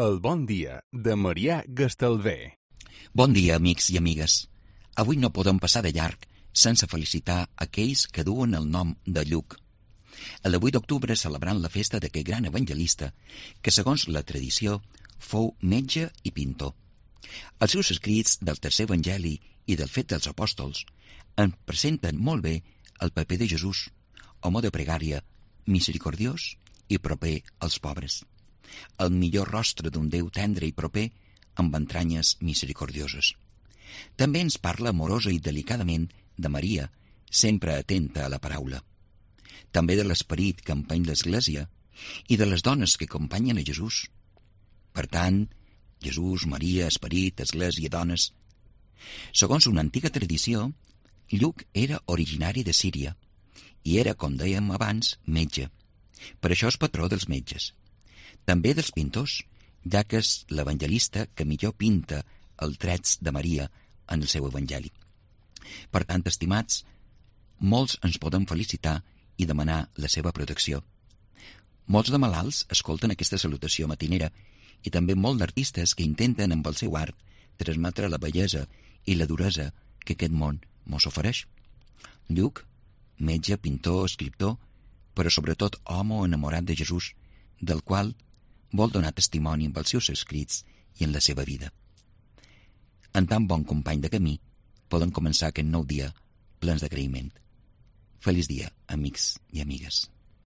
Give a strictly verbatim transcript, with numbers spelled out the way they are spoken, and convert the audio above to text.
El bon dia de Marià Gastalver. Bon dia, amics i amigues. Avui no podem passar de llarg sense felicitar aquells que duen el nom de Lluc. El divuit d'octubre celebrant la festa d'aquest gran evangelista que, segons la tradició, fou metge i pintor. Els seus escrits del tercer evangeli i del Fet dels Apòstols en presenten molt bé el paper de Jesús, home de pregària, misericordiós i proper als pobres. El millor rostre d'un Déu tendre i proper amb entranyes misericordioses. També ens parla amorosa i delicadament de Maria, sempre atenta a la paraula. També de l'esperit que empeny l'Església i de les dones que acompanyen a Jesús. Per tant, Jesús, Maria, esperit, Església, dones. Segons una antiga tradició, Lluc era originari de Síria i era, com dèiem abans, metge. Per això és patró dels metges. També dels pintors, ja que és l'evangelista que millor pinta els trets de Maria en el seu evangeli. Per tant, estimats, molts ens poden felicitar i demanar la seva protecció. Molts de malalts escolten aquesta salutació matinera i també molts d'artistes que intenten amb el seu art transmetre la bellesa i la duresa que aquest món mos ofereix. Lluc, metge, pintor, escriptor, però sobretot home enamorat de Jesús, del qual vol donar testimoni amb els seus escrits i en la seva vida. En tan bon company de camí, poden començar aquest nou dia plens d'agraïment. Feliç dia, amics i amigues.